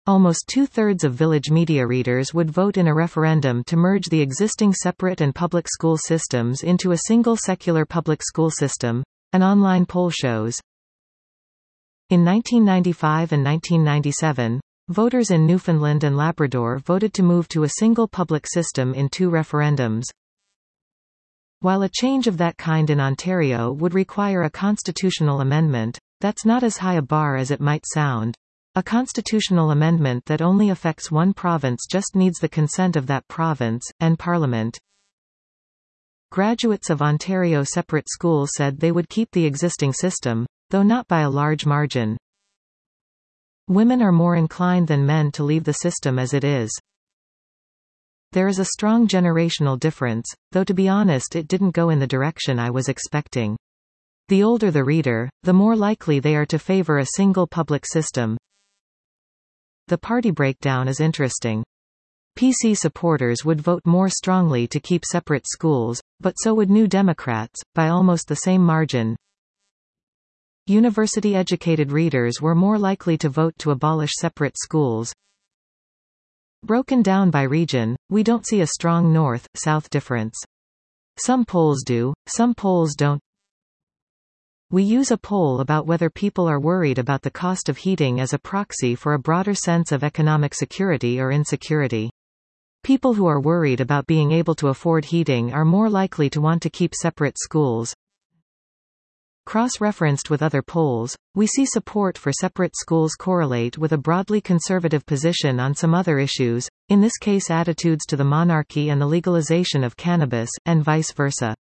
Almost two-thirds of Village Media readers would vote in a referendum to merge the existing separate and public school systems into a single secular public school system, an online poll shows. In 1995 and 1997, voters in Newfoundland and Labrador voted to move to a single public system in 2 referendums. While a change of that kind in Ontario would require a constitutional amendment, that's not as high a bar as it might sound. A constitutional amendment that only affects one province just needs the consent of that province, and Parliament. Graduates of Ontario separate schools said they would keep the existing system, though not by a large margin. Women are more inclined than men to leave the system as it is. There is a strong generational difference, though to be honest it didn't go in the direction I was expecting. The older the reader, the more likely they are to favor a single public system. The party breakdown is interesting. PC supporters would vote more strongly to keep separate schools, but so would New Democrats, by almost the same margin. University-educated readers were more likely to vote to abolish separate schools. Broken down by region, we don't see a strong north-south difference. Some polls do, some polls don't. We use a poll about whether people are worried about the cost of heating as a proxy for a broader sense of economic security or insecurity. People who are worried about being able to afford heating are more likely to want to keep separate schools. Cross-referenced with other polls, we see support for separate schools correlate with a broadly conservative position on some other issues, in this case attitudes to the monarchy and the legalization of cannabis, and vice versa.